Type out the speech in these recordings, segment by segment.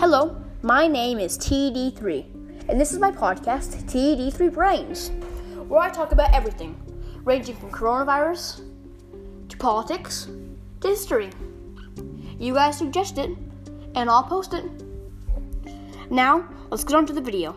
Hello, my name is TD3, and this is my podcast, TD3 Brains, where I talk about everything, ranging from coronavirus, to politics, to history. You guys suggest it, and I'll post it. Now, let's get on to the video.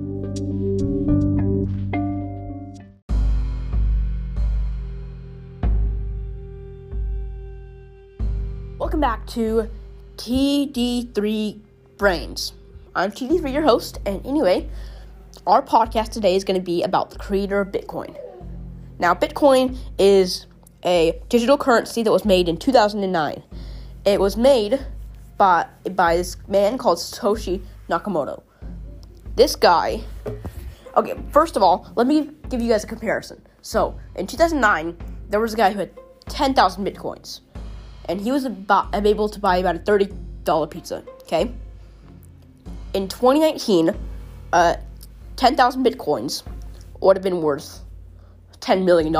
Welcome back to TD3 Brains. I'm TD3, your host, and anyway, our podcast today is going to be about the creator of Bitcoin. Now, Bitcoin is a digital currency that was made in 2009. It was made by this man called Satoshi Nakamoto. This guy, okay, first of all, let me give you guys a comparison. So, in 2009, there was a guy who had 10,000 Bitcoins, and he was able to buy about a $30 pizza, okay? In 2019, 10,000 Bitcoins would have been worth $10 million.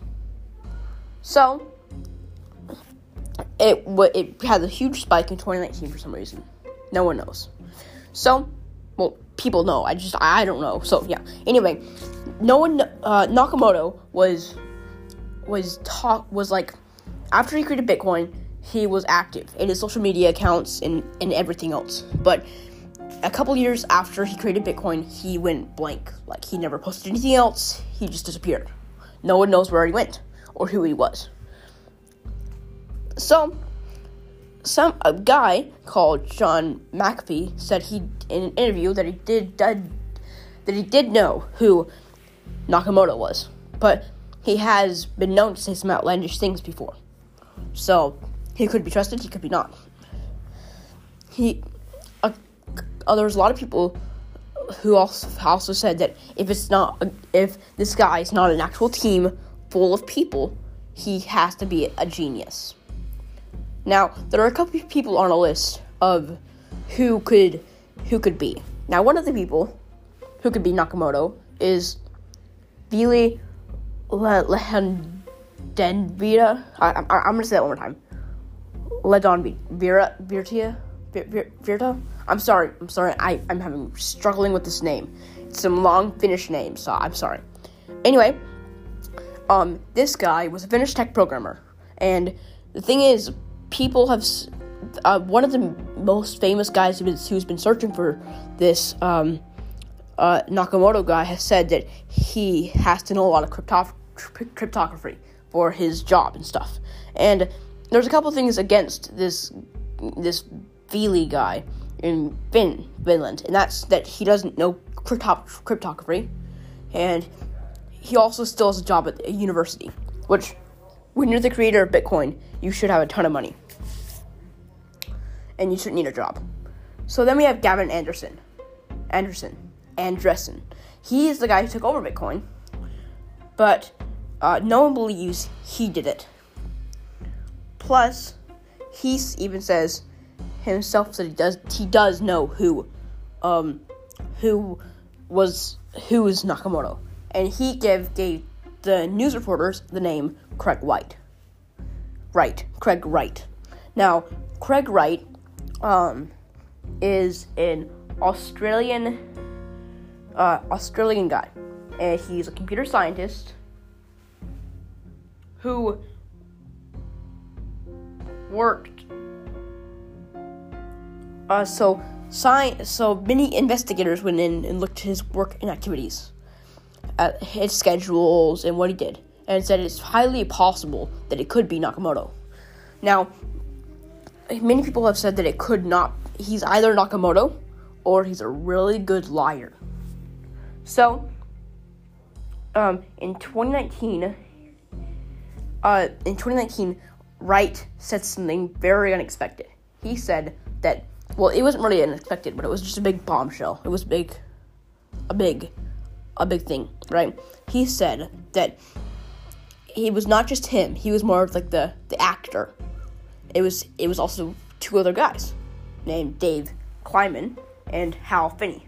So, it had a huge spike in 2019 for some reason. No one knows. So, well, people know. I don't know. So, yeah. Anyway, Nakamoto was like, after he created Bitcoin, he was active in his social media accounts and everything else. But a couple years after he created Bitcoin, he went blank. Like, he never posted anything else. He just disappeared. No one knows where he went or who he was. So, a guy called John McAfee said in an interview that he did know who Nakamoto was, but he has been known to say some outlandish things before. So, he could be trusted, he could be not. There's a lot of people who also said that if this guy is not an actual team full of people, he has to be a genius. Now, there are a couple of people on a list of who could be. Now, one of the people who could be Nakamoto is Vili Lehendonvita. I'm going to say that one more time. Virta. I'm sorry. I'm struggling with this name. It's some long Finnish name, so I'm sorry. Anyway, this guy was a Finnish tech programmer, and the thing is, people have one of the most famous guys who's been searching for this Nakamoto guy has said that he has to know a lot of cryptography for his job and stuff. And there's a couple things against this Vili guy in Finland, and that's that he doesn't know cryptography, and he also still has a job at a university, which, when you're the creator of Bitcoin, you should have a ton of money, and you shouldn't need a job. So then we have Gavin Andresen. He is the guy who took over Bitcoin, but no one believes he did it. Plus, he even says himself that he does know who is Nakamoto, and he gave the news reporters the name Craig Wright. Craig Wright. Now, Craig Wright is an Australian guy, and he's a computer scientist who worked. So many investigators went in and looked at his work and activities, at his schedules and what he did, and said it's highly possible that it could be Nakamoto. Now, many people have said that it could not. He's either Nakamoto or he's a really good liar. So, in 2019, Wright said something very unexpected. He said that, well, it wasn't really unexpected, but it was just a big bombshell. It was a big thing, right? He said that it was not just him. He was more of like the actor. It was also two other guys named Dave Kleiman and Hal Finney.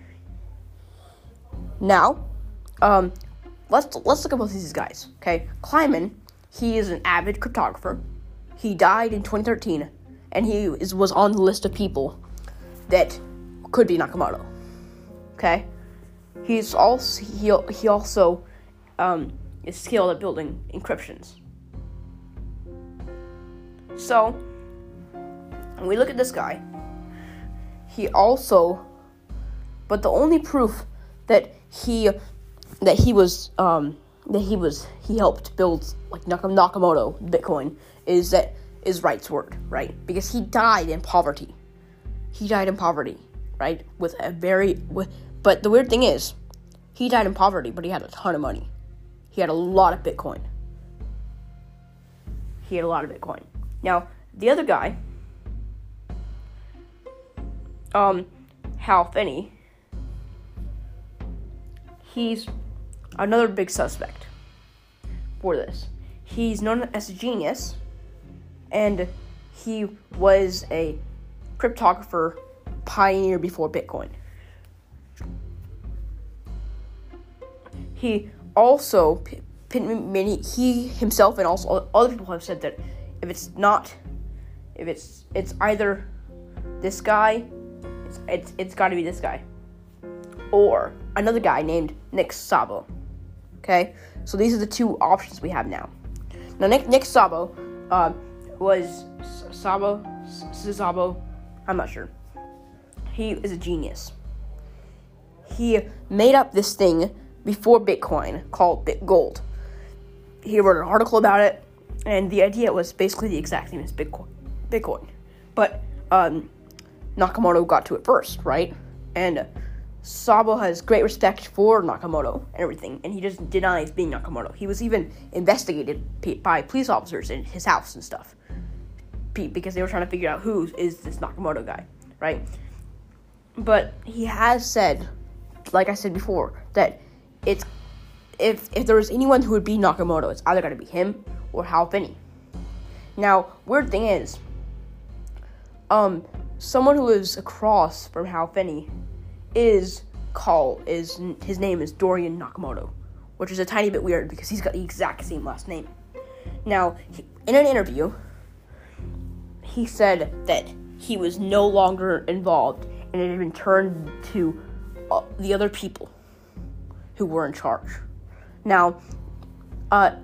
Now, let's look at both of these guys, okay? Kleiman, he is an avid cryptographer. He died in 2013, and he was on the list of people that could be Nakamoto. Okay, he also is skilled at building encryptions. So when we look at this guy, he helped build like Nakamoto Bitcoin is Wright's word, right? Because he died in poverty. Right? But the weird thing is, he died in poverty, but he had a ton of money. He had a lot of Bitcoin. Now, the other guy, Hal Finney, he's another big suspect for this. He's known as a genius, and he was a cryptographer pioneer before Bitcoin. He also, he himself and also other people have said that if it's either this guy, it's got to be this guy, or another guy named Nick Szabo. Okay, so these are the two options we have now. Now Nick Szabo was Szabo, I'm not sure. He is a genius. He made up this thing before Bitcoin called BitGold. He wrote an article about it, and the idea was basically the exact same as Bitcoin. But Nakamoto got to it first, right? And Szabo has great respect for Nakamoto and everything, and he doesn't deny being Nakamoto. He was even investigated by police officers in his house and stuff, because they were trying to figure out who is this Nakamoto guy, right? But he has said, like I said before, that it's if there was anyone who would be Nakamoto, it's either going to be him or Hal Finney. Now, weird thing is, someone who lives across from Hal Finney his name is Dorian Nakamoto, which is a tiny bit weird because he's got the exact same last name. Now, in an interview, he said that he was no longer involved and it had been turned to the other people who were in charge. Now, a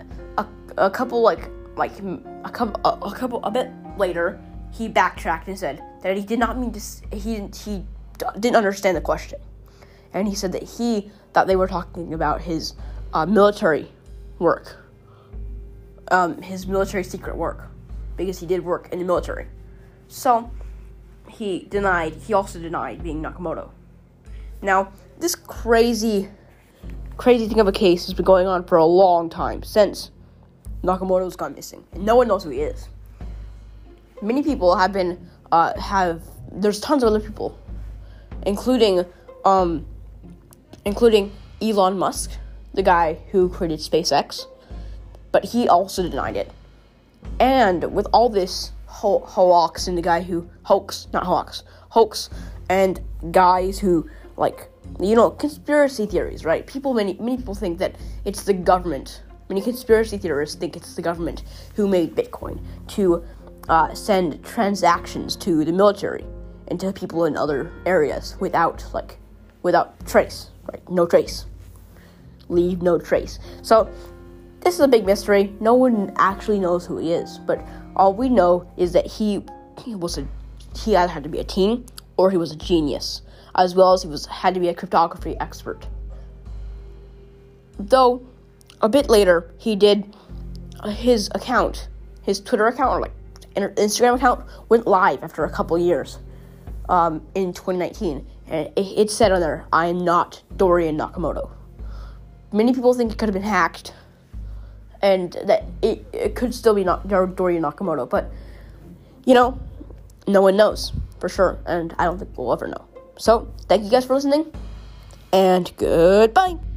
bit later, he backtracked and said that he did not mean to. He didn't understand the question, and he said that he thought they were talking about his military work, his military secret work, because he did work in the military. So he also denied being Nakamoto. Now, this crazy thing of a case has been going on for a long time, since Nakamoto's gone missing, and no one knows who he is. Many people have been, there's tons of other people, including Elon Musk, the guy who created SpaceX, but he also denied it. And with all this hoax and the guy who hoax and guys who, conspiracy theories, right? Many people think that it's the government. Many conspiracy theorists think it's the government who made Bitcoin to send transactions to the military and to people in other areas without trace, right? No trace. Leave no trace. So this is a big mystery. No one actually knows who he is, but all we know is that he either had to be a teen or he was a genius, as well as had to be a cryptography expert. Though a bit later he did his Twitter account or Instagram account went live after a couple years in 2019, and it said on there, "I am not Dorian Nakamoto." Many people think it could have been hacked, and that it could still be not Dorian Nakamoto, but no one knows for sure, and I don't think we'll ever know. So, thank you guys for listening, and goodbye.